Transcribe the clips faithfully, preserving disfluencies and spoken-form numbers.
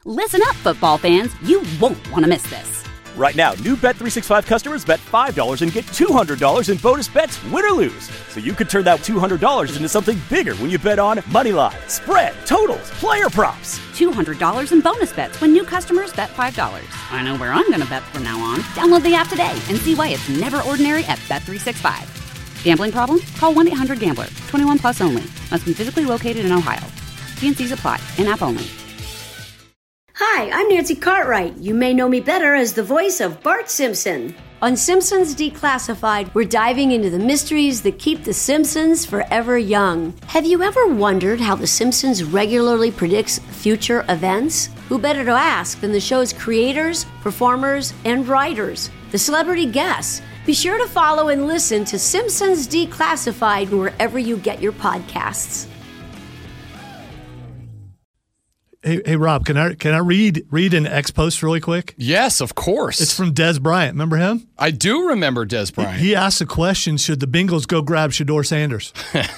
Listen up, football fans. You won't want to miss this. Right now, new Bet three sixty-five customers bet five dollars and get two hundred dollars in bonus bets, win or lose. So you could turn that two hundred dollars into something bigger when you bet on money line, spread, totals, player props. two hundred dollars in bonus bets when new customers bet five dollars. I know where I'm going to bet from now on. Download the app today and see why it's never ordinary at Bet three sixty-five. Gambling problem? Call one eight hundred gambler. twenty-one plus only. Must be physically located in Ohio. T and C's apply. In-app only. Hi, I'm Nancy Cartwright. You may know me better as the voice of Bart Simpson. On Simpsons Declassified, we're diving into the mysteries that keep the Simpsons forever young. Have you ever wondered how The Simpsons regularly predicts future events? Who better to ask than the show's creators, performers, and writers, the celebrity guests? Be sure to follow and listen to Simpsons Declassified wherever you get your podcasts. Hey, hey, Rob, can I can I read read an ex post really quick? Yes, of course. It's from Des Bryant. Remember him? I do remember Des Bryant. He, he asked the question: should the Bengals go grab Shedeur Sanders?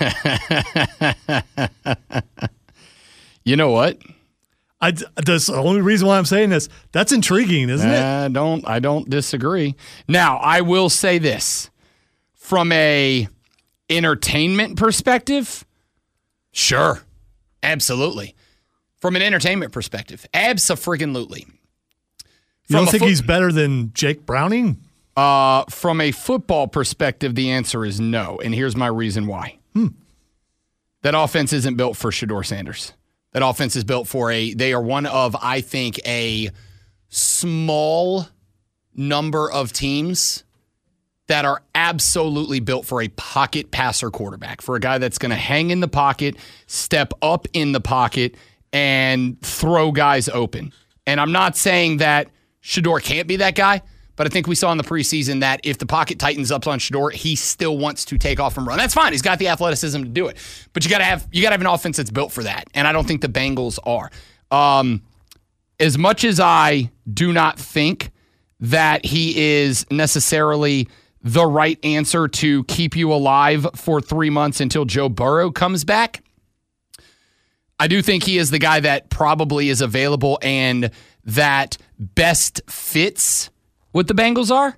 You know what? I that's the only reason why I'm saying this. That's intriguing, isn't it? I don't I don't disagree. Now, I will say this from a entertainment perspective. Sure, absolutely. From an entertainment perspective, abso-friggin-lutely. You don't think fo- he's better than Jake Browning? Uh, from a football perspective, the answer is no, and here's my reason why. Hmm. That offense isn't built for Shedeur Sanders. That offense is built for a, they are one of, I think, a small number of teams that are absolutely built for a pocket passer quarterback, for a guy that's going to hang in the pocket, step up in the pocket, and throw guys open. And I'm not saying that Shedeur can't be that guy, but I think we saw in the preseason that if the pocket tightens up on Shedeur, he still wants to take off and run. That's fine. He's got the athleticism to do it. But you got to have you got to have an offense that's built for that. And I don't think the Bengals are. Um, as much as I do not think that he is necessarily the right answer to keep you alive for three months until Joe Burrow comes back, I do think he is the guy that probably is available and that best fits what the Bengals are.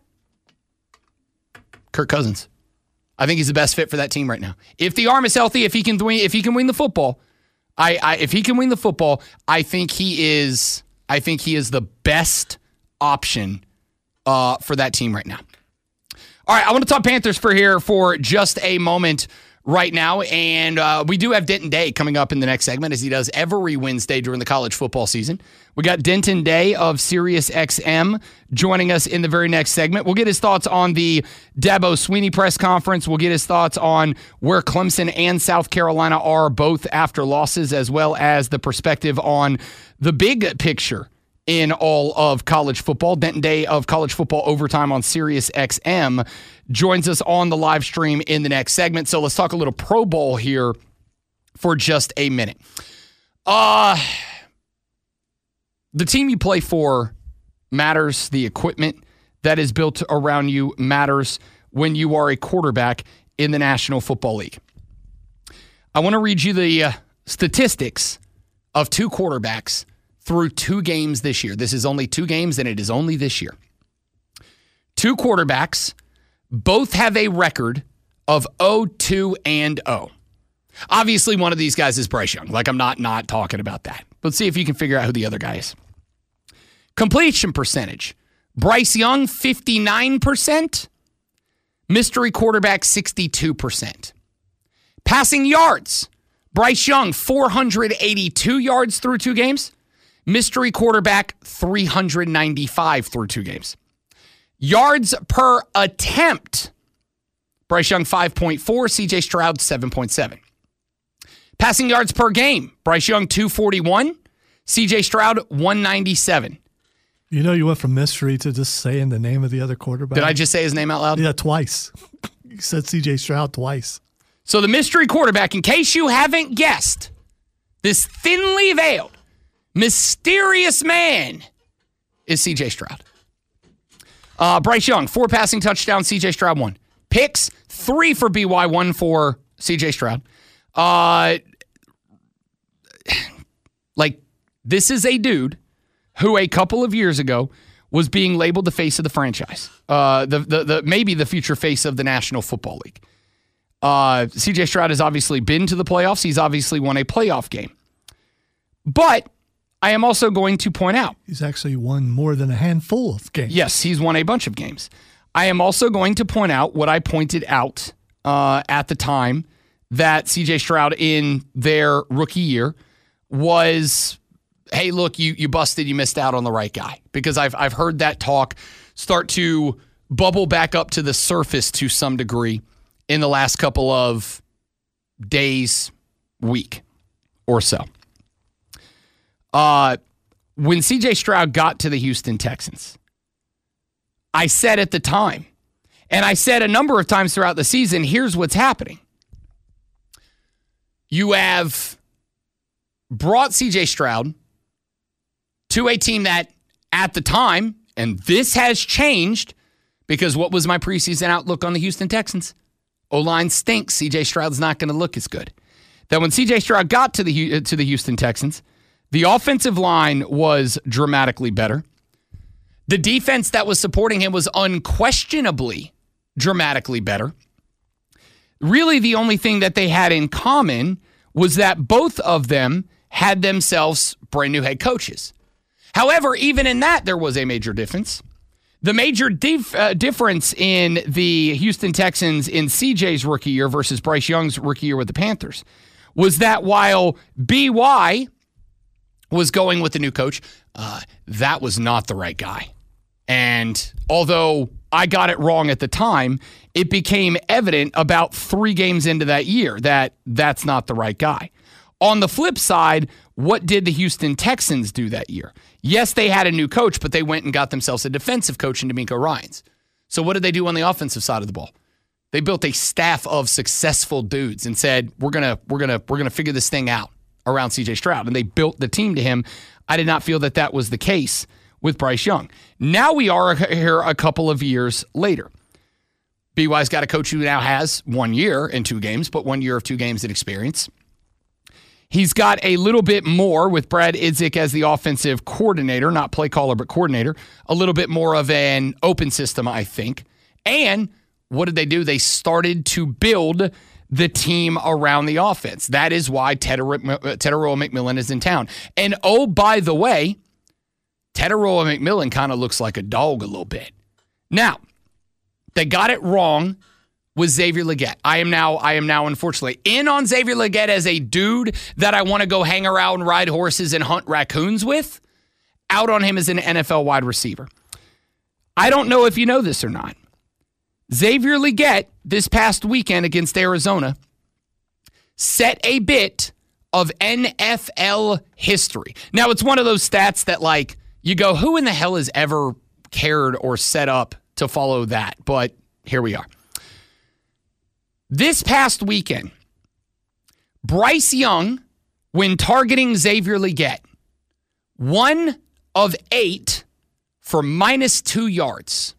Kirk Cousins. I think he's the best fit for that team right now. If the arm is healthy, if he can win, if he can win the football, I, I if he can win the football, I think he is. I think he is the best option uh, for that team right now. All right, I want to talk Panthers for here for just a moment. Right now, and uh, we do have Denton Day coming up in the next segment, as he does every Wednesday during the college football season. We got Denton Day of Sirius X M joining us in the very next segment. We'll get his thoughts on the Dabo Swinney press conference. We'll get his thoughts on where Clemson and South Carolina are both after losses, as well as the perspective on the big picture in all of college football. Denton Day of College Football Overtime on Sirius X M joins us on the live stream in the next segment. So let's talk a little Pro Bowl here for just a minute. Uh, the team you play for matters. The equipment that is built around you matters when you are a quarterback in the National Football League. I want to read you the uh, statistics of two quarterbacks through two games this year. This is only two games, and it is only this year. Two quarterbacks, both have a record of oh two and oh. Obviously, one of these guys is Bryce Young. Like, I'm not not talking about that. Let's see if you can figure out who the other guy is. Completion percentage. Bryce Young, fifty-nine percent. Mystery quarterback, sixty-two percent. Passing yards. Bryce Young, four hundred eighty-two yards through two games. Mystery quarterback, three hundred ninety-five through two games. Yards per attempt. Bryce Young, five point four. C J Stroud, seven point seven. Passing yards per game. Bryce Young, two forty-one. C J Stroud, one ninety-seven. You know, you went from mystery to just saying the name of the other quarterback. Did I just say his name out loud? Yeah, twice. You said C J Stroud twice. So the mystery quarterback, in case you haven't guessed, this thinly veiled, mysterious man is C J Stroud. Uh, Bryce Young, four passing touchdowns, C J Stroud, one. Picks, three for B Y, one for C J Stroud. Uh, like, this is a dude who a couple of years ago was being labeled the face of the franchise, uh, the, the the maybe the future face of the National Football League. Uh, C J Stroud has obviously been to the playoffs. He's obviously won a playoff game. But I am also going to point out. He's actually won more than a handful of games. Yes, he's won a bunch of games. I am also going to point out what I pointed out uh, at the time, that C J Stroud in their rookie year was, hey, look, you you busted, you missed out on the right guy. Because I've I've heard that talk start to bubble back up to the surface to some degree in the last couple of days, week or so. Uh, when C J Stroud got to the Houston Texans, I said at the time, and I said a number of times throughout the season, here's what's happening. You have brought C J Stroud to a team that at the time, and this has changed, because what was my preseason outlook on the Houston Texans? O-line stinks. C J Stroud's not going to look as good. That when C J Stroud got to the to the Houston Texans, the offensive line was dramatically better. The defense that was supporting him was unquestionably dramatically better. Really, the only thing that they had in common was that both of them had themselves brand new head coaches. However, even in that, there was a major difference. The major dif- uh, difference in the Houston Texans in C J's rookie year versus Bryce Young's rookie year with the Panthers was that while B Y was going with the new coach, uh, that was not the right guy. And although I got it wrong at the time, it became evident about three games into that year that that's not the right guy. On the flip side, what did the Houston Texans do that year? Yes, they had a new coach, but they went and got themselves a defensive coach in DeMeco Ryans. So what did they do on the offensive side of the ball? They built a staff of successful dudes and said, "We're gonna, we're gonna, we're gonna figure this thing out around C J Stroud," and they built the team to him. I did not feel that that was the case with Bryce Young. Now we are here a couple of years later. B Y's got a coach who now has one year and two games, but one year of two games in experience. He's got a little bit more with Brad Idzik as the offensive coordinator, not play caller, but coordinator. A little bit more of an open system, I think. And what did they do? They started to build the team around the offense. That is why Tetairoa McMillan is in town. And oh, by the way, Tetairoa McMillan kind of looks like a dog a little bit. Now, they got it wrong with Xavier Legette. I am now, I am now unfortunately in on Xavier Legette as a dude that I want to go hang around, ride horses, and hunt raccoons with. Out on him as an N F L wide receiver. I don't know if you know this or not. Xavier Legette, this past weekend against Arizona, set a bit of N F L history. Now, it's one of those stats that, like, you go, who in the hell has ever cared or set up to follow that? But here we are. This past weekend, Bryce Young, when targeting Xavier Legette, one of eight for minus two yards.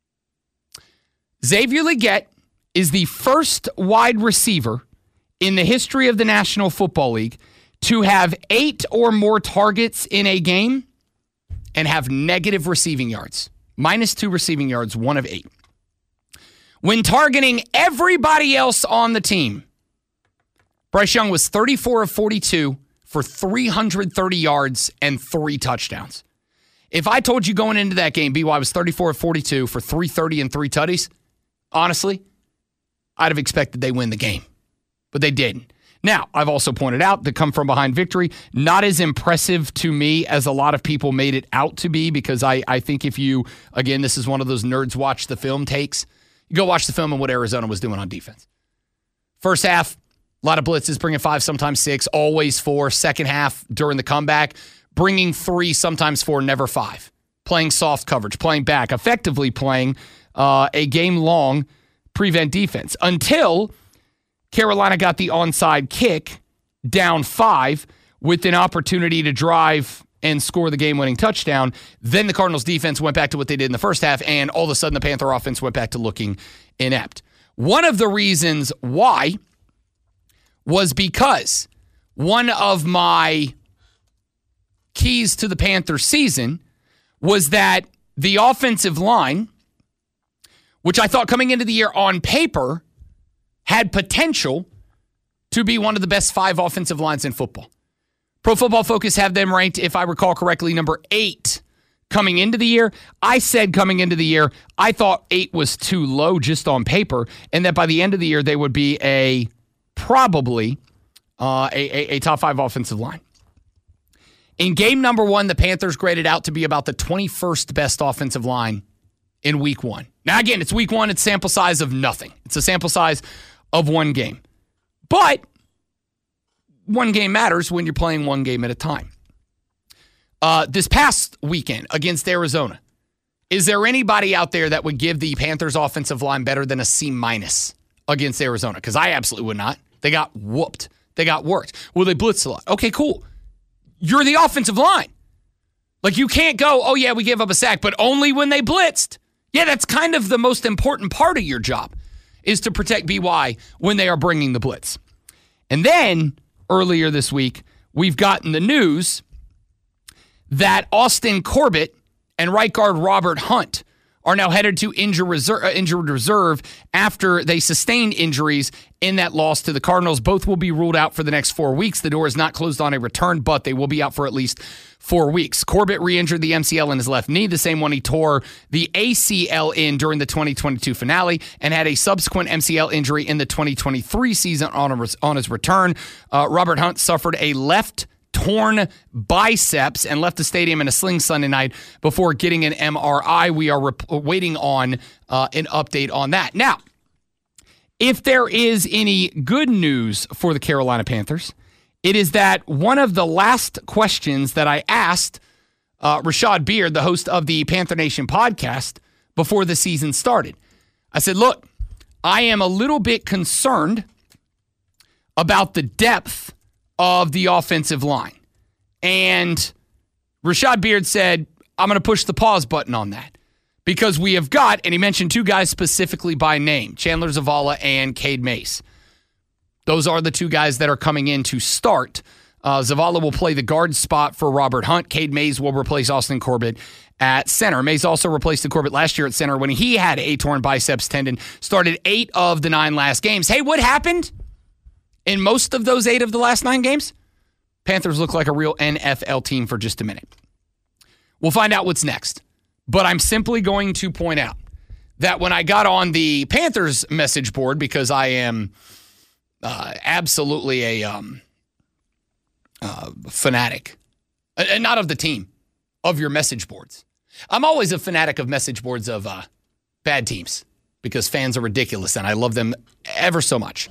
Xavier Legette is the first wide receiver in the history of the National Football League to have eight or more targets in a game and have negative receiving yards. Minus two receiving yards, one of eight. When targeting everybody else on the team, Bryce Young was thirty-four of forty-two for three hundred thirty yards and three touchdowns. If I told you going into that game, B Y was thirty-four of forty-two for three thirty and three tutties, honestly, I'd have expected they win the game. But they didn't. Now, I've also pointed out the come-from-behind victory, not as impressive to me as a lot of people made it out to be, because I, I think if you, again, this is one of those nerds watch the film takes. You go watch the film and what Arizona was doing on defense. First half, a lot of blitzes, bringing five, sometimes six, always four. Second half, during the comeback, bringing three, sometimes four, never five. Playing soft coverage, playing back, effectively playing uh, a game-long prevent defense until Carolina got the onside kick down five with an opportunity to drive and score the game-winning touchdown. Then the Cardinals defense went back to what they did in the first half, and all of a sudden the Panther offense went back to looking inept. One of the reasons why was because one of my keys to the Panthers season was that the offensive line, which I thought coming into the year on paper had potential to be one of the best five offensive lines in football. Pro Football Focus have them ranked, if I recall correctly, number eight coming into the year. I said coming into the year, I thought eight was too low just on paper, and that by the end of the year, they would be a probably uh, a, a, a top five offensive line. In game number one, the Panthers graded out to be about the twenty-first best offensive line in week one. Now, again, it's week one. It's sample size of nothing. It's a sample size of one game. But one game matters when you're playing one game at a time. Uh, this past weekend against Arizona, is there anybody out there that would give the Panthers offensive line better than a C minus against Arizona? Because I absolutely would not. They got whooped. They got worked. Well, they blitzed a lot. Okay, cool. You're the offensive line. Like, you can't go, oh, yeah, we gave up a sack, but only when they blitzed. Yeah, that's kind of the most important part of your job, is to protect B Y when they are bringing the blitz. And then, earlier this week, we've gotten the news that Austin Corbett and right guard Robert Hunt are now headed to injured reserve, uh, injured reserve after they sustained injuries in that loss to the Cardinals. Both will be ruled out for the next four weeks. The door is not closed on a return, but they will be out for at least four weeks. Corbett re-injured the M C L in his left knee, the same one he tore the A C L in during the twenty twenty-two finale, and had a subsequent M C L injury in the twenty twenty-three season on, a, on his return. Uh, Robert Hunt suffered a left torn biceps and left the stadium in a sling Sunday night before getting an M R I. We are rep- waiting on uh, an update on that. Now, if there is any good news for the Carolina Panthers, it is that one of the last questions that I asked uh, Rashad Beard, the host of the Panther Nation podcast, before the season started, I said, look, I am a little bit concerned about the depth of the offensive line. And Rashad Beard said, I'm going to push the pause button on that because we have got, and he mentioned two guys specifically by name, Chandler Zavala and Cade Mays. Those are the two guys that are coming in to start. Uh, Zavala will play the guard spot for Robert Hunt. Cade Mays will replace Austin Corbett at center. Mays also replaced the Corbett last year at center when he had a torn biceps tendon, started eight of the nine last games. Hey, what happened? In most of those eight of the last nine games, Panthers look like a real N F L team for just a minute. We'll find out what's next. But I'm simply going to point out that when I got on the Panthers message board, because I am uh, absolutely a um, uh, fanatic, and not of the team, of your message boards. I'm always a fanatic of message boards of uh, bad teams because fans are ridiculous and I love them ever so much.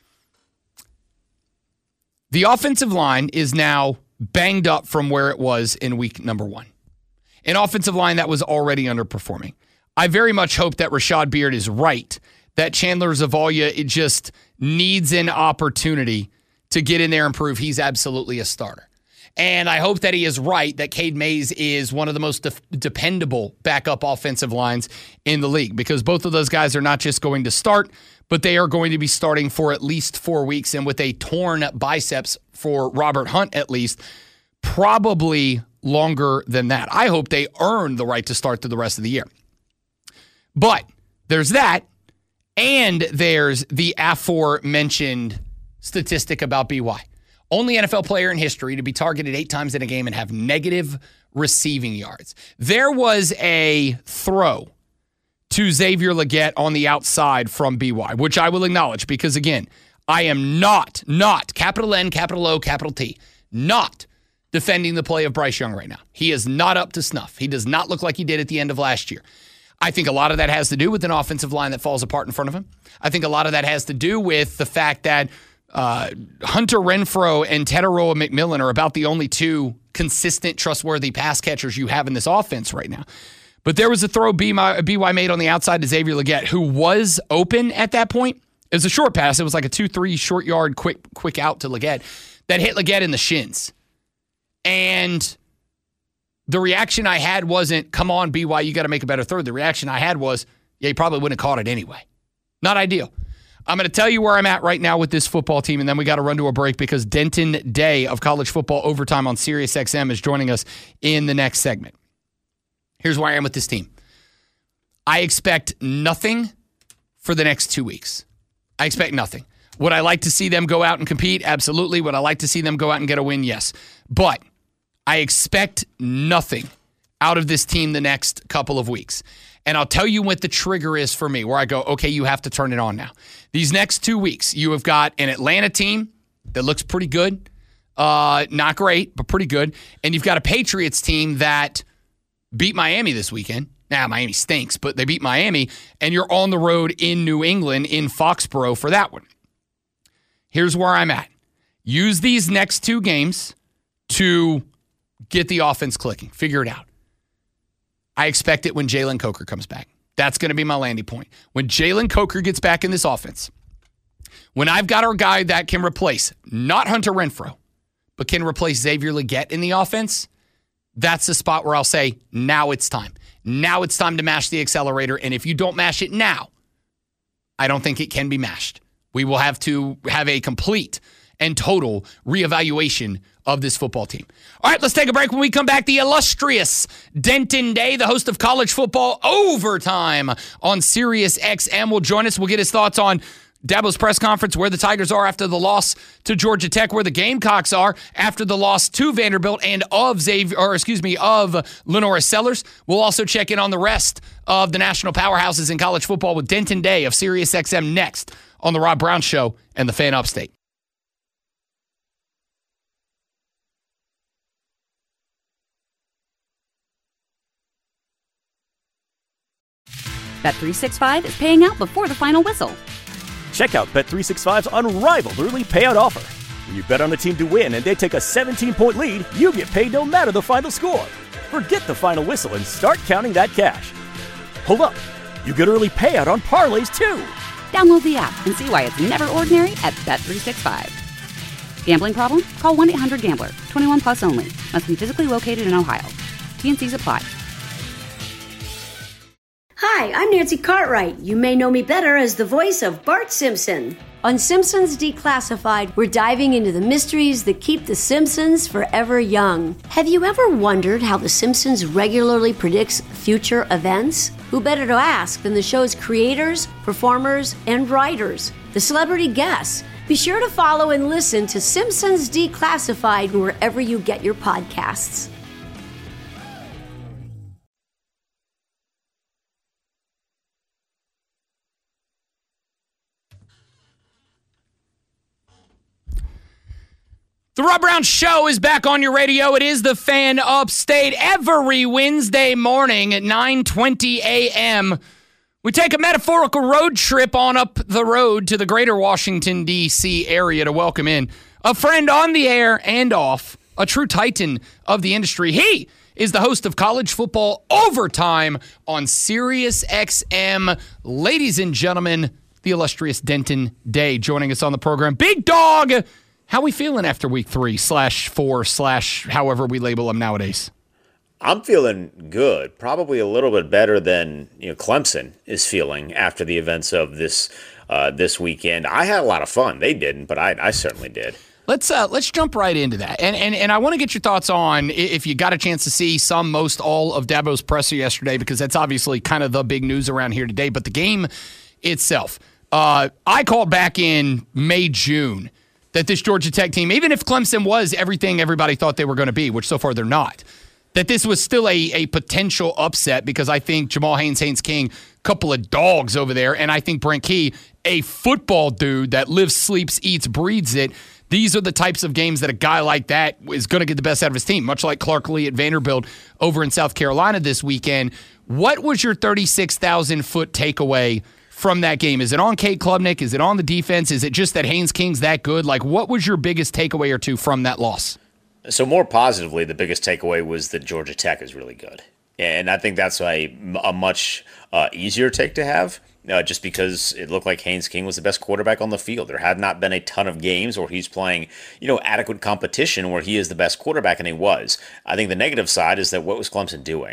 The offensive line is now banged up from where it was in week number one. An offensive line that was already underperforming. I very much hope that Rashad Beard is right, that Chandler Zavala it just needs an opportunity to get in there and prove he's absolutely a starter. And I hope that he is right, that Cade Mays is one of the most de- dependable backup offensive lines in the league, because both of those guys are not just going to start, but they are going to be starting for at least four weeks. And with a torn biceps for Robert Hunt, at least, probably longer than that. I hope they earn the right to start through the rest of the year. But there's that, and there's the aforementioned statistic about B Y. Only N F L player in history to be targeted eight times in a game and have negative receiving yards. There was a throw to Xavier Legette on the outside from B Y, which I will acknowledge because, again, I am not, not, capital N, capital O, capital T, not defending the play of Bryce Young right now. He is not up to snuff. He does not look like he did at the end of last year. I think a lot of that has to do with an offensive line that falls apart in front of him. I think a lot of that has to do with the fact that uh, Hunter Renfrow and Tetairoa McMillan are about the only two consistent, trustworthy pass catchers you have in this offense right now. But there was a throw B Y made on the outside to Xavier Legette, who was open at that point. It was a short pass. It was like a two three short yard, quick quick out to Legette that hit Legette in the shins. And the reaction I had wasn't, come on, B Y, you got to make a better throw. The reaction I had was, yeah, you probably wouldn't have caught it anyway. Not ideal. I'm going to tell you where I'm at right now with this football team, and then we got to run to a break because Denton Day of College Football Overtime on SiriusXM is joining us in the next segment. Here's where I am with this team. I expect nothing for the next two weeks. I expect nothing. Would I like to see them go out and compete? Absolutely. Would I like to see them go out and get a win? Yes. But I expect nothing out of this team the next couple of weeks. And I'll tell you what the trigger is for me, where I go, okay, you have to turn it on now. These next two weeks, you have got an Atlanta team that looks pretty good. Uh, not great, but pretty good. And you've got a Patriots team that beat Miami this weekend. Now, Miami stinks, but they beat Miami, and you're on the road in New England, in Foxborough for that one. Here's where I'm at. Use these next two games to get the offense clicking. Figure it out. I expect it when Jalen Coker comes back. That's going to be my landing point. When Jalen Coker gets back in this offense, when I've got our guy that can replace, not Hunter Renfrow, but can replace Xavier Legette in the offense, that's the spot where I'll say, now it's time. Now it's time to mash the accelerator, and if you don't mash it now, I don't think it can be mashed. We will have to have a complete and total reevaluation of this football team. All right, let's take a break. When we come back, the illustrious Denton Day, the host of College Football Overtime on SiriusXM, will join us. We'll get his thoughts on Dabo's press conference, where the Tigers are after the loss to Georgia Tech, where the Gamecocks are after the loss to Vanderbilt and of Xavier, or excuse me, of Lenora Sellers. We'll also check in on the rest of the national powerhouses in college football with Denton Day of SiriusXM next on the Rob Brown Show and the Fan Upstate. Bet three sixty-five is paying out before the final whistle. Check out Bet three sixty-five's unrivaled early payout offer. When you bet on a team to win and they take a seventeen-point lead, you get paid no matter the final score. Forget the final whistle and start counting that cash. Hold up. You get early payout on parlays, too. Download the app and see why it's never ordinary at Bet three sixty-five. Gambling problem? Call one eight hundred gambler. twenty-one plus only. Must be physically located in Ohio. T and Cs apply. Hi, I'm Nancy Cartwright. You may know me better as the voice of Bart Simpson. On Simpsons Declassified, we're diving into the mysteries that keep the Simpsons forever young. Have you ever wondered how The Simpsons regularly predicts future events? Who better to ask than the show's creators, performers, and writers, the celebrity guests? Be sure to follow and listen to Simpsons Declassified wherever you get your podcasts. The Rob Brown Show is back on your radio. It is the Fan Upstate every Wednesday morning at nine twenty a.m. We take a metaphorical road trip on up the road to the greater Washington, D C area to welcome in a friend on the air and off, a true titan of the industry. He is the host of College Football Overtime on SiriusXM. Ladies and gentlemen, the illustrious Denton Day joining us on the program. Big dog! How we feeling after week three slash four slash however we label them nowadays? I'm feeling good. Probably a little bit better than you know Clemson is feeling after the events of this uh, this weekend. I had a lot of fun. They didn't, but I, I certainly did. Let's uh, let's jump right into that, and and and I want to get your thoughts on if you got a chance to see some, most, all of Dabo's presser yesterday, because that's obviously kind of the big news around here today. But the game itself, uh, I called back in May, June. That this Georgia Tech team, even if Clemson was everything everybody thought they were going to be, which so far they're not, that this was still a, a potential upset because I think Jamal Haynes, Haynes King, couple of dogs over there, and I think Brent Key, a football dude that lives, sleeps, eats, breathes it. These are the types of games that a guy like that is going to get the best out of his team, much like Clark Lee at Vanderbilt over in South Carolina this weekend. What was your thirty-six thousand foot takeaway from that game? Is it on Cade Klubnik? Is it on the defense? Is it just that Haynes King's that good? Like, what was your biggest takeaway or two from that loss? So more positively, the biggest takeaway was that Georgia Tech is really good. And I think that's a, a much uh, easier take to have, uh, just because it looked like Haynes King was the best quarterback on the field. There had not been a ton of games where he's playing, you know, adequate competition where he is the best quarterback, and he was. I think the negative side is that what was Clemson doing?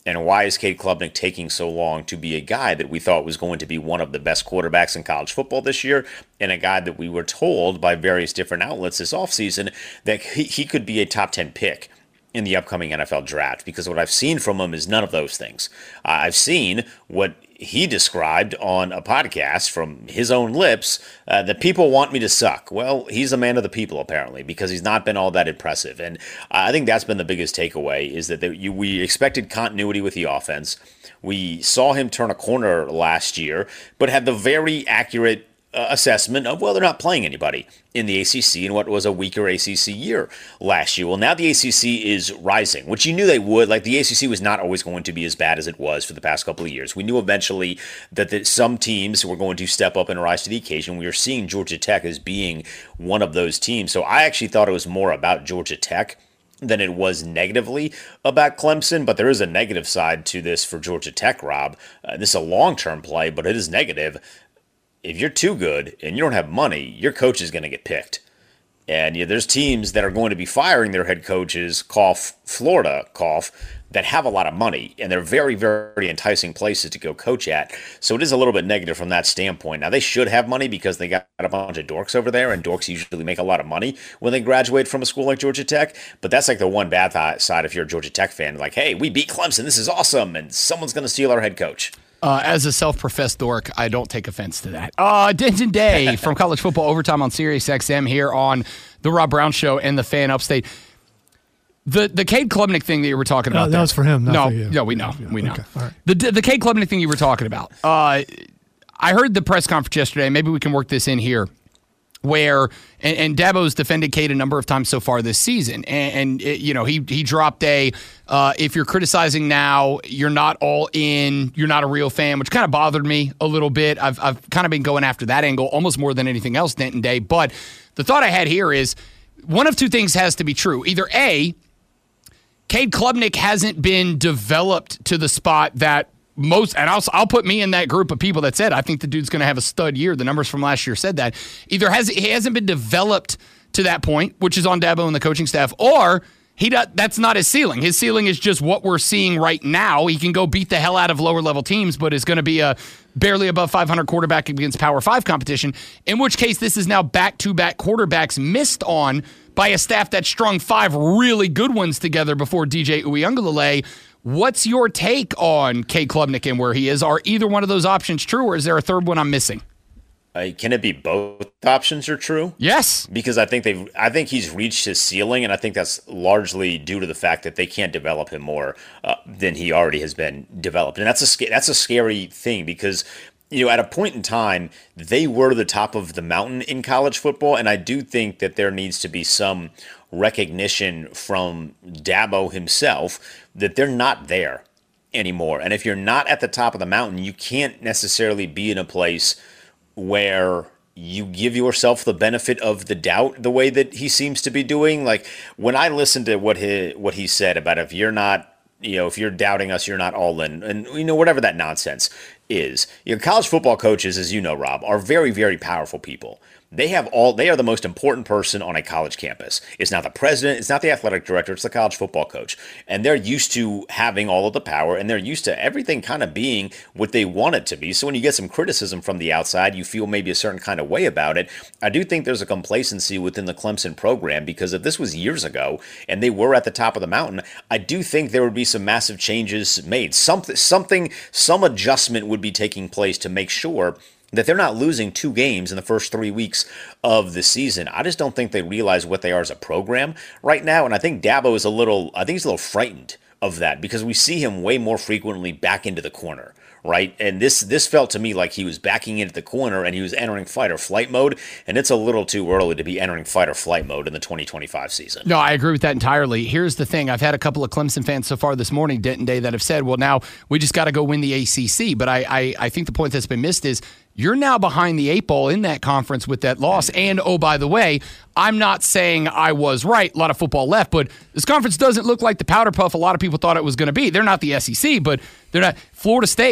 And why is Cade Klubnik taking so long to be a guy that we thought was going to be one of the best quarterbacks in college football this year, and a guy that we were told by various different outlets this offseason that he, he could be a top ten pick in the upcoming N F L draft? Because what I've seen from him is none of those things. Uh, I've seen what he described on a podcast from his own lips, uh, that people want me to suck. Well, he's a man of the people, apparently, because he's not been all that impressive. And I think that's been the biggest takeaway, is that the, you, we expected continuity with the offense. We saw him turn a corner last year, but had the very accurate Uh, assessment of, well, they're not playing anybody in the A C C in what was a weaker A C C year last year. Well, now the A C C is rising, which you knew they would. Like, the A C C was not always going to be as bad as it was for the past couple of years. We knew eventually that the, some teams were going to step up and rise to the occasion. We are seeing Georgia Tech as being one of those teams. So I actually thought it was more about Georgia Tech than it was negatively about Clemson, but there is a negative side to this for Georgia Tech, Rob. Uh, this is a long-term play, but it is negative. If you're too good and you don't have money, your coach is going to get picked. And yeah, there's teams that are going to be firing their head coaches, cough, Florida, cough, that have a lot of money, and they're very, very enticing places to go coach at. So it is a little bit negative from that standpoint. Now, they should have money because they got a bunch of dorks over there, and dorks usually make a lot of money when they graduate from a school like Georgia Tech. But that's like the one bad th- side if you're a Georgia Tech fan. Like, hey, we beat Clemson. This is awesome, and someone's going to steal our head coach. Uh, as a self-professed dork, I don't take offense to that. Uh, Denton Day from College Football Overtime on Sirius X M here on The Rob Brown Show and the Fan Upstate. The the Cade Klubnik thing that you were talking about. Uh, that there, was for him, not no, for you. No, we know. Yeah, we know. okay, all right. The the Cade Klubnik thing you were talking about. Uh, I heard the press conference yesterday. Maybe we can work this in here. Where and, and Dabo's defended Cade a number of times so far this season, and, and it, you know he he dropped a uh, if you're criticizing now, you're not all in, you're not a real fan, which kind of bothered me a little bit. I've I've kind of been going after that angle almost more than anything else, Denton Day. But the thought I had here is one of two things has to be true: either A, Cade Klubnik hasn't been developed to the spot that most, and I'll, I'll put me in that group of people that said, I think the dude's going to have a stud year. The numbers from last year said that. Either has he hasn't been developed to that point, which is on Dabo and the coaching staff, or he does, that's not his ceiling. His ceiling is just what we're seeing right now. He can go beat the hell out of lower level teams, but is going to be a barely above five hundred quarterback against Power Five competition, in which case this is now back-to-back quarterbacks missed on by a staff that strung five really good ones together before D J Uiagalelei. What's your take on Cade Klubnik and where he is? Are either one of those options true, or is there a third one I'm missing? Uh, can it be both options are true? Yes. Because I think they've I think he's reached his ceiling, and I think that's largely due to the fact that they can't develop him more uh, than he already has been developed. And that's a that's a scary thing, because you know, at a point in time, they were the top of the mountain in college football, and I do think that there needs to be some recognition from Dabo himself that they're not there anymore. And if you're not at the top of the mountain, you can't necessarily be in a place where you give yourself the benefit of the doubt the way that he seems to be doing. Like, when I listened to what he, what he said about if you're not, you know, if you're doubting us, you're not all in, and, you know, whatever that nonsense is. You know, college football coaches, as you know, Rob, are very, very powerful people. They have all, they are the most important person on a college campus. It's not the president, it's not the athletic director, it's the college football coach. And they're used to having all of the power, and they're used to everything kind of being what they want it to be. So when you get some criticism from the outside, you feel maybe a certain kind of way about it. I do think there's a complacency within the Clemson program, because if this was years ago and they were at the top of the mountain, I do think there would be some massive changes made. Something, something, some adjustment would be taking place to make sure that they're not losing two games in the first three weeks of the season. I just don't think they realize what they are as a program right now. And I think Dabo is a little, I think he's a little frightened of that, because we see him way more frequently back into the corner, right? And this this felt to me like he was backing into the corner and he was entering fight or flight mode, and it's a little too early to be entering fight or flight mode in the twenty twenty-five season. No, I agree with that entirely. Here's the thing. I've had a couple of Clemson fans so far this morning, Denton Day, that have said, well, now we just got to go win the A C C. But I, I, I think the point that's been missed is you're now behind the eight ball in that conference with that loss. And, oh, by the way, I'm not saying I was right. A lot of football left, but this conference doesn't look like the powder puff a lot of people thought it was going to be. They're not the S E C, but they're not. Florida State,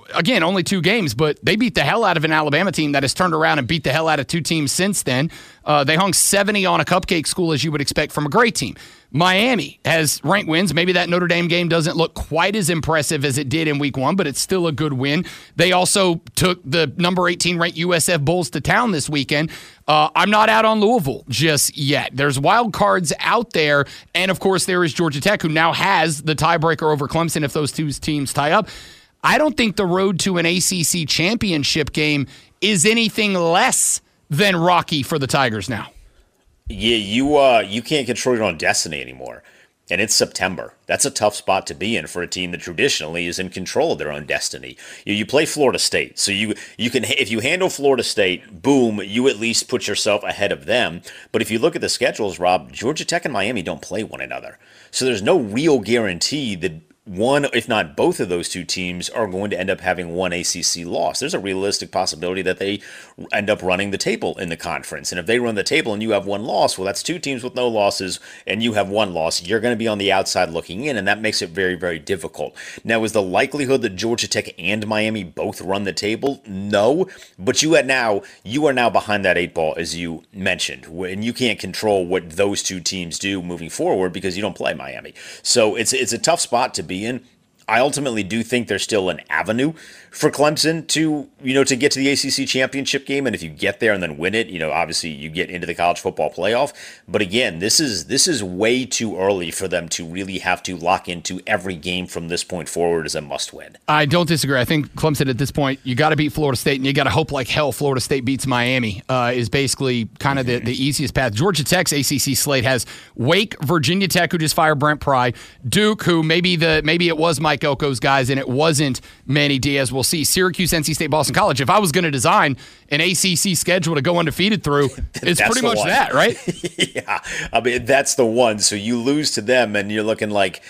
again, only two games, but they beat the hell out of an Alabama team that has turned around and beat the hell out of two teams since then. Uh, they hung seventy on a cupcake school, as you would expect from a great team. Miami has ranked wins. Maybe that Notre Dame game doesn't look quite as impressive as it did in week one, but it's still a good win. They also took the number eighteen ranked U S F Bulls to town this weekend. Uh, I'm not out on Louisville just yet. There's wild cards out there, and of course there is Georgia Tech, who now has the tiebreaker over Clemson if those two teams tie up. I don't think the road to an A C C championship game is anything less than rocky for the Tigers now. Yeah, you uh, you can't control your own destiny anymore. And it's September. That's a tough spot to be in for a team that traditionally is in control of their own destiny. You, you play Florida State, so you you can if you handle Florida State, boom, you at least put yourself ahead of them. But if you look at the schedules, Rob, Georgia Tech and Miami don't play one another, so there's no real guarantee that one, if not both of those two teams are going to end up having one A C C loss. There's a realistic possibility that they end up running the table in the conference. And if they run the table and you have one loss, well, that's two teams with no losses and you have one loss. You're going to be on the outside looking in, and that makes it very, very difficult. Now, is the likelihood that Georgia Tech and Miami both run the table? No. But you, at now, you are now behind that eight ball, as you mentioned, and you can't control what those two teams do moving forward because you don't play Miami. So it's it's a tough spot to be in. I ultimately do think there's still an avenue for Clemson to, you know, to get to the A C C championship game. And if you get there and then win it, you know, obviously you get into the college football playoff. But again, this is this is way too early for them to really have to lock into every game from this point forward as a must win. I don't disagree. I think Clemson at this point, you got to beat Florida State and you got to hope like hell Florida State beats Miami uh, is basically kind of the, the easiest path. Georgia Tech's A C C slate has Wake, Virginia Tech, who just fired Brent Pry, Duke, who maybe the maybe it was Mike Elko's guys and it wasn't Manny Diaz. We'll see. Syracuse, N C State, Boston College. If I was going to design an A C C schedule to go undefeated through, it's pretty much one. That, right? Yeah. I mean, that's the one. So you lose to them and you're looking like,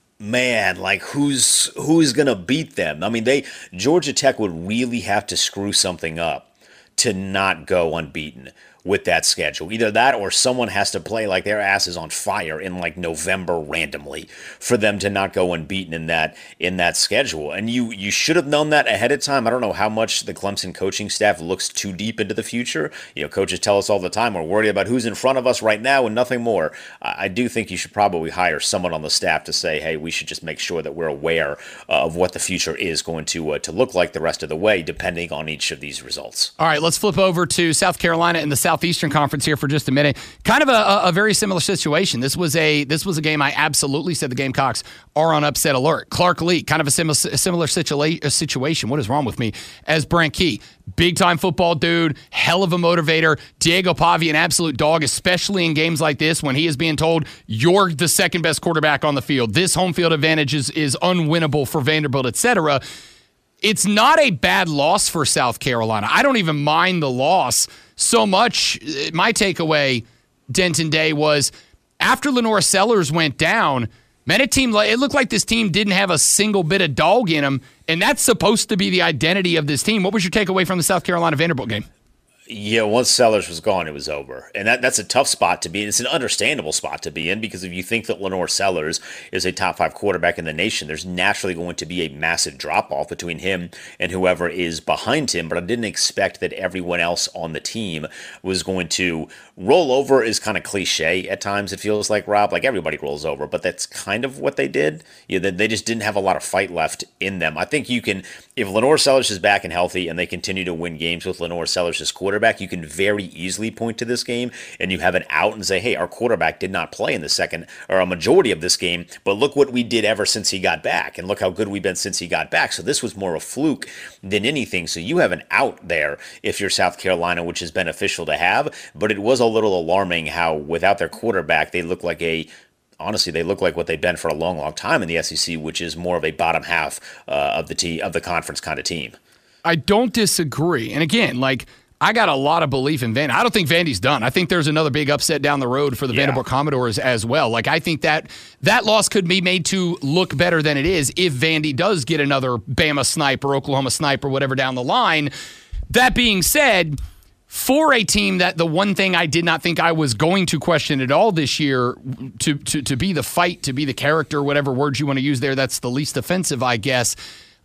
man, like who's who's going to beat them? I mean, they Georgia Tech would really have to screw something up to not go unbeaten with that schedule. Either that or someone has to play like their ass is on fire in like November randomly for them to not go unbeaten in that in that schedule. And you you should have known that ahead of time. I don't know how much the Clemson coaching staff looks too deep into the future. You know, coaches tell us all the time we're worried about who's in front of us right now and nothing more. I, I do think you should probably hire someone on the staff to say, hey, we should just make sure that we're aware uh, of what the future is going to uh, to look like the rest of the way, depending on each of these results. All right, let's flip over to South Carolina and the South Southeastern Conference here for just a minute. Kind of a, a, a very similar situation. This was a this was a game I absolutely said the Gamecocks are on upset alert. Clark Lee, kind of a similar a similar situa- situation. What is wrong with me? As Brant Key, big time football dude, hell of a motivator. Diego Pavia, an absolute dog, especially in games like this when he is being told you're the second best quarterback on the field. This home field advantage is is unwinnable for Vanderbilt, et cetera. It's not a bad loss for South Carolina. I don't even mind the loss so much. My takeaway, Denton Day, was after Lenore Sellers went down, man, it, team, it looked like this team didn't have a single bit of dog in them, and that's supposed to be the identity of this team. What was your takeaway from the South Carolina-Vanderbilt game? Yeah, once Sellers was gone, it was over. And that, that's a tough spot to be in. It's an understandable spot to be in because if you think that Lenore Sellers is a top five quarterback in the nation, there's naturally going to be a massive drop-off between him and whoever is behind him. But I didn't expect that everyone else on the team was going to roll over. Is kind of cliche at times, it feels like, Rob. Like everybody rolls over, but that's kind of what they did. Yeah, they, they just didn't have a lot of fight left in them. I think you can, if Lenore Sellers is back and healthy and they continue to win games with Lenore Sellers as quarterback, you can very easily point to this game and you have an out and say, hey, our quarterback did not play in the second or a majority of this game, but look what we did ever since he got back and look how good we've been since he got back. So this was more a fluke than anything. So you have an out there if you're South Carolina, which is beneficial to have, but it was a little alarming how without their quarterback, they look like a Honestly, they look like what they've been for a long, long time in the S E C, which is more of a bottom half uh, of the te- of the conference kind of team. I don't disagree. And again, like, I got a lot of belief in Vandy. I don't think Vandy's done. I think there's another big upset down the road for the yeah. Vanderbilt Commodores as well. Like, I think that that loss could be made to look better than it is if Vandy does get another Bama snipe or Oklahoma snipe or whatever down the line. That being said, for a team that the one thing I did not think I was going to question at all this year, to to to be the fight, to be the character, whatever words you want to use there, that's the least offensive, I guess.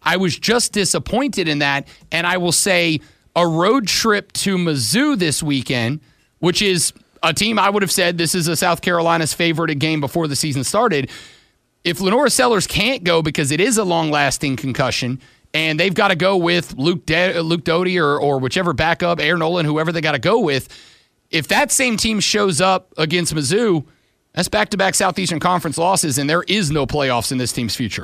I was just disappointed in that. And I will say a road trip to Mizzou this weekend, which is a team I would have said this is a South Carolina's favorite game before the season started. If Lenora Sellers can't go because it is a long-lasting concussion and they've got to go with Luke De- Luke Doty or, or whichever backup, Air Nolan, whoever they got to go with, if that same team shows up against Mizzou, that's back-to-back Southeastern Conference losses, and there is no playoffs in this team's future.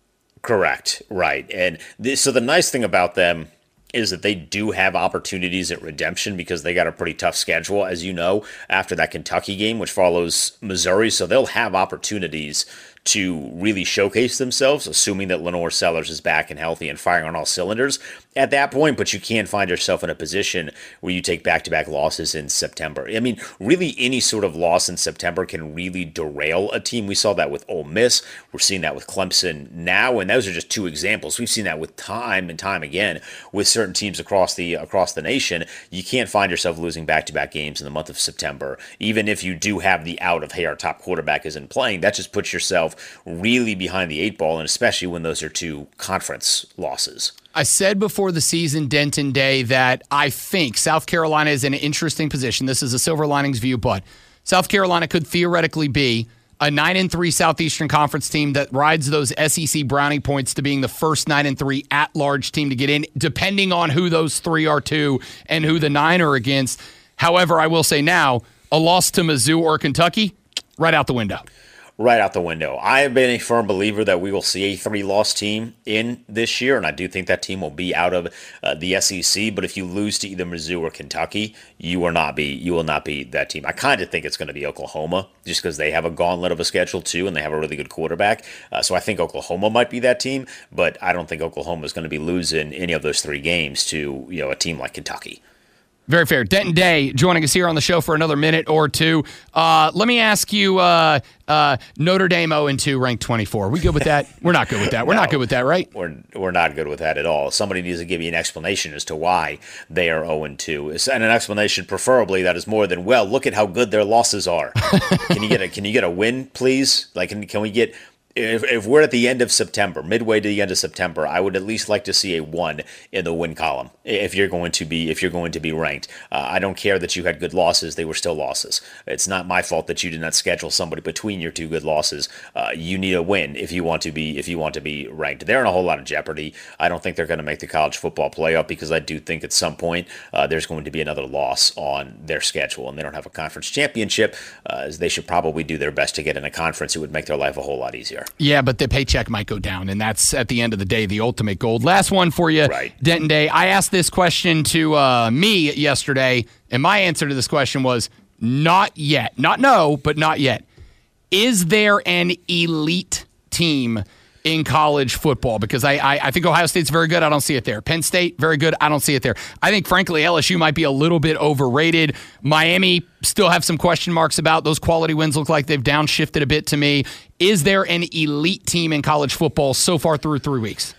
Correct, right. And this, so the nice thing about them is that they do have opportunities at redemption because they got a pretty tough schedule, as you know, after that Kentucky game, which follows Missouri. So they'll have opportunities to really showcase themselves, assuming that Lenore Sellers is back and healthy and firing on all cylinders at that point. But you can't find yourself in a position where you take back-to-back losses in September. I mean, really any sort of loss in September can really derail a team. We saw that with Ole Miss. We're seeing that with Clemson now, and those are just two examples. We've seen that with time and time again with certain teams across the across the nation. You can't find yourself losing back-to-back games in the month of September. Even if you do have the out of, hey, our top quarterback isn't playing, that just puts yourself really behind the eight ball, and especially when those are two conference losses. I said before the season, Denton Day, that I think South Carolina is in an interesting position. This is a silver linings view, but South Carolina could theoretically be a nine and three Southeastern Conference team that rides those S E C brownie points to being the first nine and three at-large team to get in, depending on who those three are to and who the nine are against. However, I will say now, a loss to Mizzou or Kentucky, right out the window. Right out the window. I have been a firm believer that we will see a three-loss team in this year, and I do think that team will be out of uh, the S E C. But if you lose to either Mizzou or Kentucky, you will not be you will not be that team. I kind of think it's going to be Oklahoma, just because they have a gauntlet of a schedule too, and they have a really good quarterback. Uh, so I think Oklahoma might be that team, but I don't think Oklahoma is going to be losing any of those three games to you know a team like Kentucky. Very fair. Denton Day joining us here on the show for another minute or two. Uh, let me ask you, uh, uh, Notre Dame oh and two, ranked twenty-four. We good with that? We're not good with that. We're no, not good with that, right? We're we're not good with that at all. Somebody needs to give you an explanation as to why they are oh and two. And an explanation preferably that is more than, well, look at how good their losses are. Can you get a can you get a win, please? Like can, can we get If, if we're at the end of September, midway to the end of September, I would at least like to see a one in the win column. If you're going to be, if you're going to be ranked, uh, I don't care that you had good losses; they were still losses. It's not my fault that you did not schedule somebody between your two good losses. Uh, you need a win if you want to be, if you want to be ranked. They're in a whole lot of jeopardy. I don't think they're going to make the college football playoff because I do think at some point uh, there's going to be another loss on their schedule, and they don't have a conference championship. Uh, they should probably do their best to get in a conference. It would make their life a whole lot easier. Yeah, but the paycheck might go down, and that's, at the end of the day, the ultimate goal. Last one for you, right. Denton Day. I asked this question to uh, me yesterday, and my answer to this question was not yet. Not no, but not yet. Is there an elite team in college football? Because I, I, I think Ohio State's very good. I don't see it there. Penn State, very good. I don't see it there. I think, frankly, L S U might be a little bit overrated. Miami still have some question marks about. Those quality wins look like they've downshifted a bit to me. Is there an elite team in college football so far through three weeks?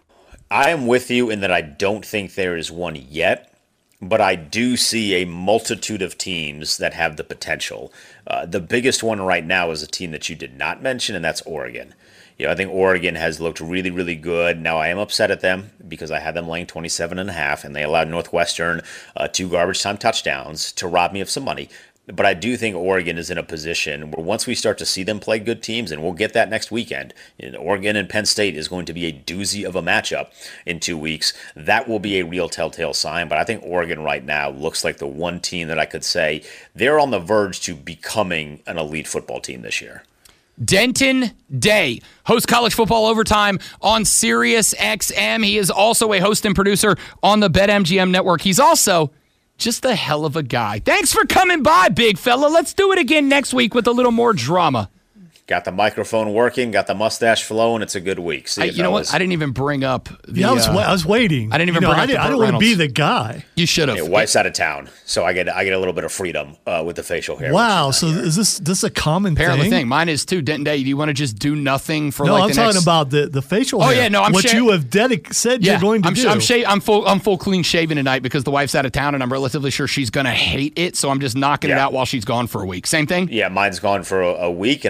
I am with you in that I don't think there is one yet, but I do see a multitude of teams that have the potential. Uh, the biggest one right now is a team that you did not mention, and that's Oregon. You know, I think Oregon has looked really, really good. Now, I am upset at them because I had them laying twenty-seven and a half, and they allowed Northwestern uh, two garbage time touchdowns to rob me of some money. But I do think Oregon is in a position where once we start to see them play good teams, and we'll get that next weekend, you know, Oregon and Penn State is going to be a doozy of a matchup in two weeks. That will be a real telltale sign. But I think Oregon right now looks like the one team that I could say they're on the verge to becoming an elite football team this year. Denton Day, hosts College Football Overtime on Sirius X M. He is also a host and producer on the BetMGM Network. He's also just a hell of a guy. Thanks for coming by, big fella. Let's do it again next week with a little more drama. Got the microphone working, got the mustache flowing. It's a good week. See I, you, you know what? I didn't even bring up the... Yeah, I was, uh, I was waiting. I didn't even you know, bring I up didn't, the I don't Burt want to be Reynolds. the guy. You should have. Hey, wife's out of town, so I get I get a little bit of freedom uh, with the facial hair. Wow, so here. is this this a common Apparently thing? thing. Mine is too. Denton Day, do you want to just do nothing for no, like I'm the talking next... about the, the facial oh, hair. yeah, no, I'm What sha- you have dedic- said yeah, you're going to I'm, do. I'm, sha- I'm, full, I'm full clean shaven tonight because the wife's out of town, and I'm relatively sure she's going to hate it, so I'm just knocking yeah. it out while she's gone for a week. Same thing? Yeah, mine's gone for a, a week, and I shaved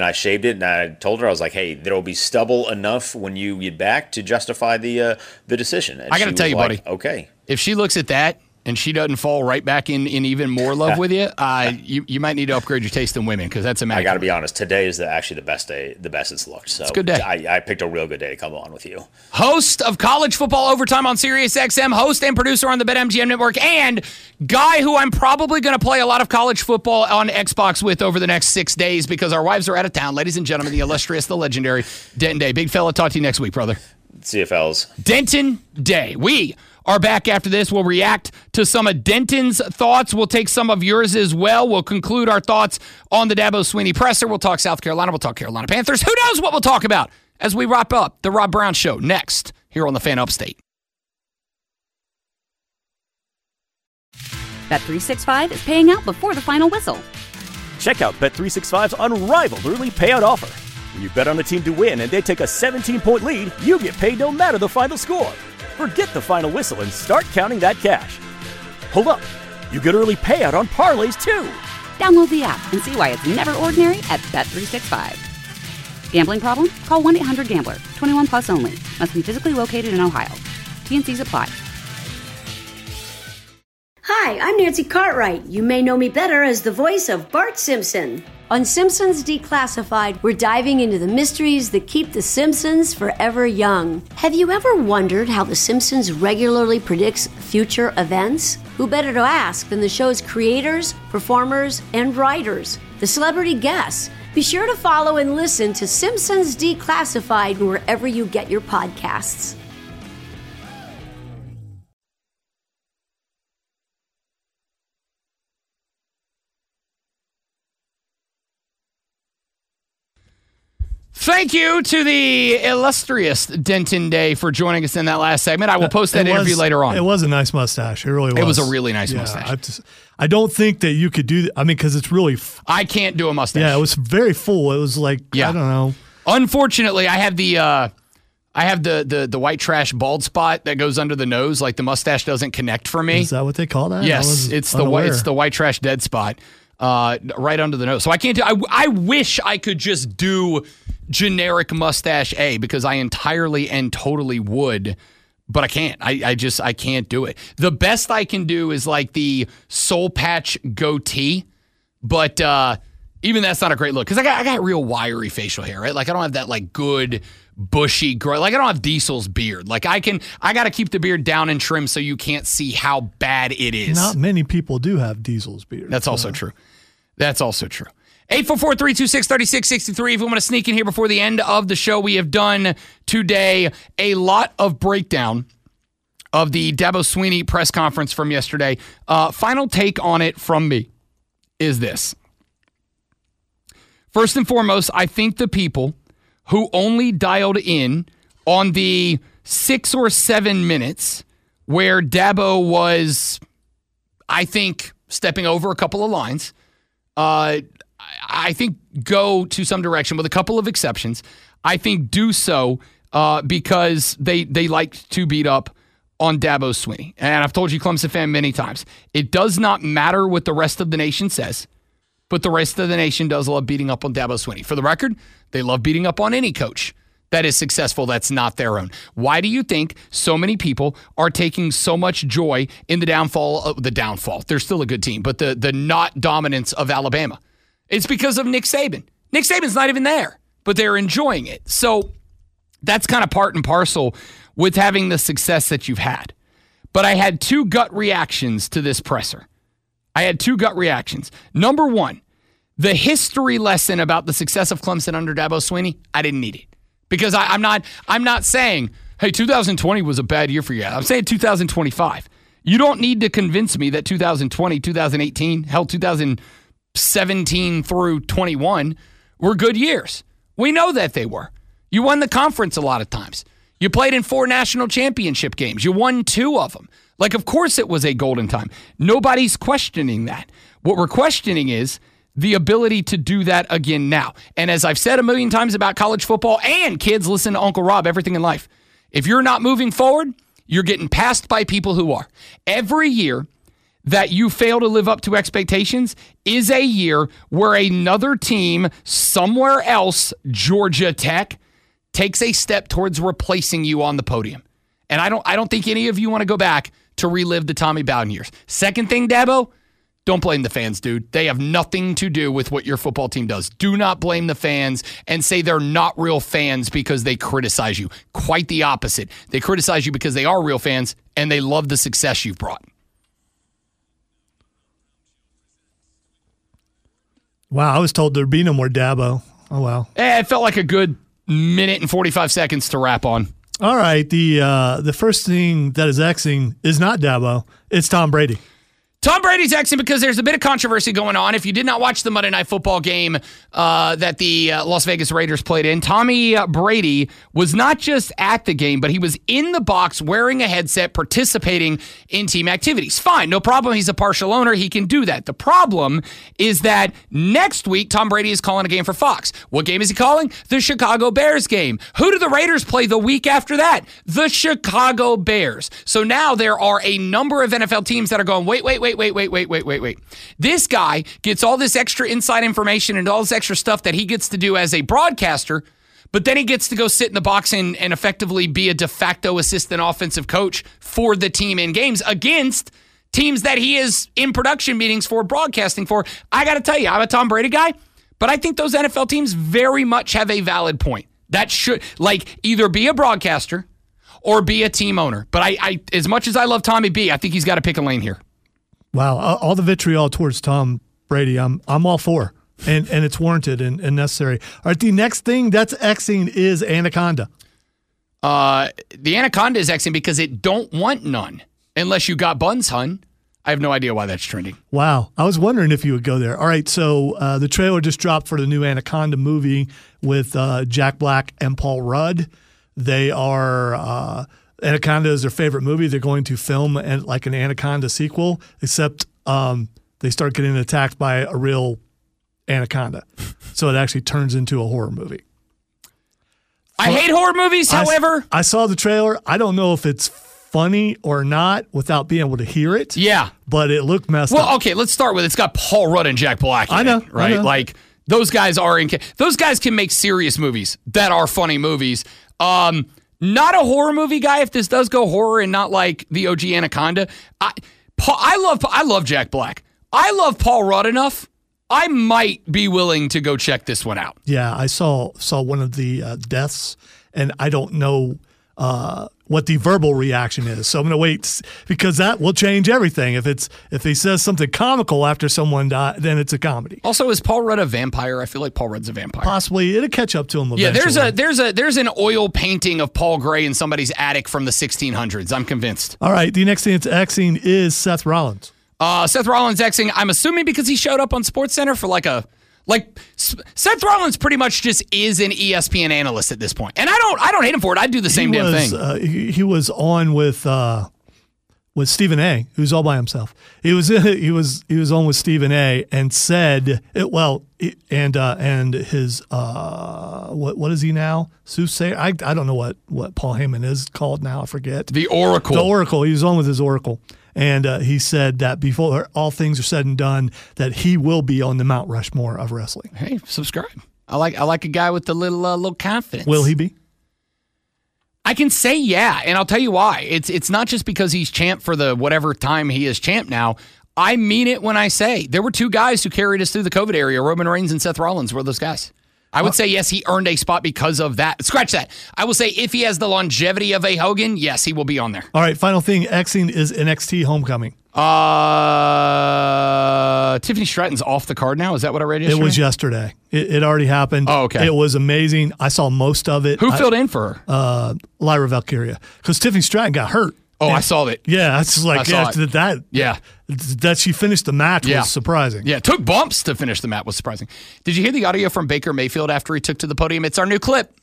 believed it, and I told her, I was like, hey, there will be stubble enough when you get back to justify the uh, the decision. And I got to tell you, like, buddy. Okay. If she looks at that and she doesn't fall right back in, in even more love with you, uh, you, you might need to upgrade your taste in women because that's a matter. I got to be honest. Today is the, actually the best day, the best it's looked. So it's a good day. I, I picked a real good day to come on with you. Host of College Football Overtime on Sirius X M, host and producer on the BetMGM Network, and guy who I'm probably going to play a lot of college football on Xbox with over the next six days because our wives are out of town. Ladies and gentlemen, the illustrious, the legendary Denton Day. Big fella, talk to you next week, brother. C F Ls. Denton Day. We are back after this. We'll react to some of Denton's thoughts. We'll take some of yours as well. We'll conclude our thoughts on the Dabo Swinney presser. We'll talk South Carolina. We'll talk Carolina Panthers. Who knows what we'll talk about as we wrap up the Rob Brown Show next here on the Fan Upstate. Bet three sixty-five is paying out before the final whistle. Check out Bet three sixty-five's unrivaled early payout offer. When you bet on a team to win and they take a seventeen-point lead, you get paid no matter the final score. Forget the final whistle and start counting that cash. Hold up. You get early payout on parlays, too. Download the app and see why it's never ordinary at Bet three sixty-five. Gambling problem? Call one eight hundred gambler. twenty-one plus only. Must be physically located in Ohio. T N Cs apply. Hi, I'm Nancy Cartwright. You may know me better as the voice of Bart Simpson. On Simpsons Declassified, we're diving into the mysteries that keep the Simpsons forever young. Have you ever wondered how the Simpsons regularly predicts future events? Who better to ask than the show's creators, performers, and writers, the celebrity guests? Be sure to follow and listen to Simpsons Declassified wherever you get your podcasts. Thank you to the illustrious Denton Day for joining us in that last segment. I will post that It interview was, later on. It was a nice mustache. It really was. It was a really nice yeah, mustache. I, just, I don't think that you could do that. I mean, because it's really. F- I can't do a mustache. Yeah, it was very full. It was like, yeah. I don't know. Unfortunately, I have the uh, I have the, the the white trash bald spot that goes under the nose. Like the mustache doesn't connect for me. Is that what they call that? Yes, it's the white it's the white trash dead spot uh, right under the nose. So I can't do. I, I wish I could just do generic mustache A because I entirely and totally would, but I can't. I, I just I can't do it. The best I can do is like the soul patch goatee, but uh, even that's not a great look because I got I got real wiry facial hair, right? Like I don't have that like good bushy gray. Like I don't have Diesel's beard. Like I can I got to keep the beard down and trim so you can't see how bad it is. Not many people do have Diesel's beard. That's also true. That's also true. eight four four, three two six, three six six three. If you want to sneak in here before the end of the show, we have done today a lot of breakdown of the Dabo Swinney press conference from yesterday. Uh, final take on it from me is this. First and foremost, I think the people who only dialed in on the six or seven minutes where Dabo was, I think, stepping over a couple of lines, uh, I think go to some direction with a couple of exceptions. I think do so uh, because they they like to beat up on Dabo Swinney. And I've told you, Clemson fan, many times, it does not matter what the rest of the nation says, but the rest of the nation does love beating up on Dabo Swinney. For the record, they love beating up on any coach that is successful that's not their own. Why do you think so many people are taking so much joy in the downfall of the downfall? They're still a good team, but the the not dominance of Alabama. It's because of Nick Saban. Nick Saban's not even there, but they're enjoying it. So that's kind of part and parcel with having the success that you've had. But I had two gut reactions to this presser. I had two gut reactions. Number one, the history lesson about the success of Clemson under Dabo Swinney, I didn't need it. Because I, I'm not I'm not saying, hey, two thousand twenty was a bad year for you. I'm saying two thousand twenty-five. You don't need to convince me that two thousand twenty, two thousand eighteen, hell, two thousand seventeen through twenty-one were good years. We know that they were. You won the conference a lot of times. You played in four national championship games. You won two of them. Like, of course it was a golden time. Nobody's questioning that. What we're questioning is the ability to do that again now. And as I've said a million times about college football, and kids, listen to Uncle Rob, everything in life. If you're not moving forward, you're getting passed by people who are. Every year, that you fail to live up to expectations is a year where another team somewhere else, Georgia Tech, takes a step towards replacing you on the podium. And I don't I don't think any of you want to go back to relive the Tommy Bowden years. Second thing, Dabo, don't blame the fans, dude. They have nothing to do with what your football team does. Do not blame the fans and say they're not real fans because they criticize you. Quite the opposite. They criticize you because they are real fans and they love the success you've brought. Wow, I was told there'd be no more Dabo. Oh, wow. Eh, it felt like a good minute and forty-five seconds to wrap on. All right, the uh, the first thing that is Xing is not Dabo. It's Tom Brady. Tom Brady's Xing because there's a bit of controversy going on. If you did not watch the Monday Night Football game uh, that the uh, Las Vegas Raiders played in, Tommy uh, Brady was not just at the game, but he was in the box wearing a headset, participating in team activities. Fine, no problem. He's a partial owner. He can do that. The problem is that next week, Tom Brady is calling a game for Fox. What game is he calling? The Chicago Bears game. Who do the Raiders play the week after that? The Chicago Bears. So now there are a number of N F L teams that are going, wait, wait, wait, wait, wait, wait, wait, wait, wait. This guy gets all this extra inside information and all this extra stuff that he gets to do as a broadcaster, but then he gets to go sit in the box and, and effectively be a de facto assistant offensive coach for the team in games against teams that he is in production meetings for, broadcasting for. I got to tell you, I'm a Tom Brady guy, but I think those N F L teams very much have a valid point. That should, like, either be a broadcaster or be a team owner. But I, I as much as I love Tommy B, I think he's got to pick a lane here. Wow, all the vitriol towards Tom Brady, I'm I'm all for, and and it's warranted and, and necessary. All right, the next thing that's Xing is Anaconda. Uh, the Anaconda is Xing because it don't want none unless you got buns, hun. I have no idea why that's trending. Wow, I was wondering if you would go there. All right, so uh, the trailer just dropped for the new Anaconda movie with uh, Jack Black and Paul Rudd. They are. Uh, Anaconda is their favorite movie. They're going to film an, like an Anaconda sequel, except um, they start getting attacked by a real anaconda. So it actually turns into a horror movie. I hate horror movies, however. I, I saw the trailer. I don't know if it's funny or not without being able to hear it. Yeah. But it looked messed well, up. Well, okay, let's start with it's got Paul Rudd and Jack Black in I know. It, right? I know. Like, those guys are in. Those guys can make serious movies that are funny movies. Um... Not a horror movie guy. If this does go horror and not like the O G Anaconda, I, Paul, I love I love Jack Black. I love Paul Rudd enough. I might be willing to go check this one out. Yeah, I saw saw one of the uh, deaths, and I don't know uh, what the verbal reaction is. So I'm going to wait because that will change everything. If it's if he says something comical after someone died, then it's a comedy. Also, is Paul Rudd a vampire? I feel like Paul Rudd's a vampire. Possibly, it'll catch up to him eventually. Yeah, there's a there's a there's an oil painting of Paul Gray in somebody's attic from the sixteen hundreds. I'm convinced. All right, the next thing that's Xing is Seth Rollins. Uh, Seth Rollins Xing. I'm assuming because he showed up on SportsCenter for like a. Like Seth Rollins pretty much just is an E S P N analyst at this point, and I don't I don't hate him for it. I'd do the same he damn was, thing. Uh, he, he was on with uh, with Stephen A, who's all by himself. He was he was he was on with Stephen A and said it, well and uh, and his uh, what what is he now? Soothsayer? I I don't know what what Paul Heyman is called now. I forget. The Oracle. The Oracle. He was on with his Oracle. And uh, he said that before all things are said and done, that he will be on the Mount Rushmore of wrestling. Hey, subscribe. I like I like a guy with the little uh, little confidence. Will he be? I can say yeah, and I'll tell you why. It's it's not just because he's champ for the whatever time he is champ now. I mean it when I say there were two guys who carried us through the COVID area. Roman Reigns and Seth Rollins were those guys. I would say, yes, he earned a spot because of that. Scratch that. I will say if he has the longevity of a Hogan, yes, he will be on there. All right, final thing, Xing is N X T Homecoming. Uh, Tiffany Stratton's off the card now. Is that what I read yesterday? It was yesterday. It, it already happened. Oh, okay. It was amazing. I saw most of it. Who I, filled in for her? Uh, Lyra Valkyria. Because Tiffany Stratton got hurt. Oh, and, I saw that. Yeah, it's just like yeah, that, that. Yeah. That she finished the match yeah. was surprising. Yeah, it took bumps to finish the match was surprising. Did you hear the audio from Baker Mayfield after he took to the podium? It's our new clip.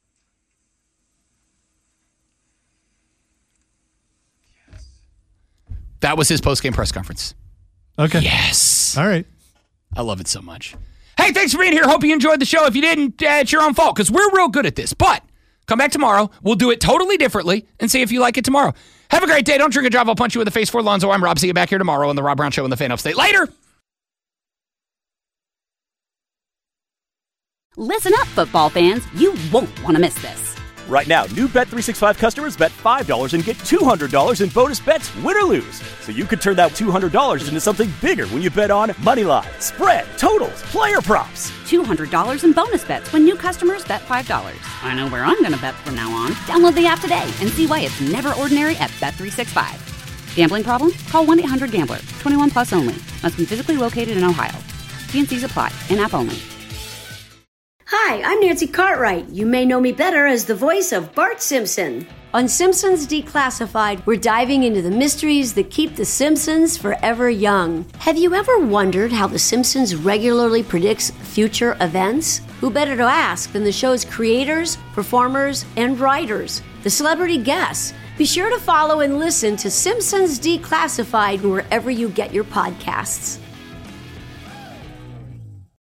Yes. That was his post-game press conference. Okay. Yes. All right. I love it so much. Hey, thanks for being here. Hope you enjoyed the show. If you didn't, uh, it's your own fault because we're real good at this. But Come back tomorrow. We'll do it totally differently and see if you like it tomorrow. Have a great day. Don't drink and drive. I'll punch you in the face. For Lonzo, I'm Rob. See you back here tomorrow on the Rob Brown Show in the Fan Upstate. Later. Listen up, football fans. You won't want to miss this. Right now, new Bet three sixty-five customers bet five dollars and get two hundred dollars in bonus bets, win or lose. So you could turn that two hundred dollars into something bigger when you bet on money line, spread, totals, player props. two hundred dollars in bonus bets when new customers bet five dollars. I know where I'm going to bet from now on. Download the app today and see why it's never ordinary at Bet three sixty-five. Gambling problem? Call one eight hundred gambler. twenty-one plus only. Must be physically located in Ohio. T and C's apply. In-app only. Hi, I'm Nancy Cartwright. You may know me better as the voice of Bart Simpson. On Simpsons Declassified, we're diving into the mysteries that keep the Simpsons forever young. Have you ever wondered how the Simpsons regularly predicts future events? Who better to ask than the show's creators, performers, and writers, the celebrity guests? Be sure to follow and listen to Simpsons Declassified wherever you get your podcasts.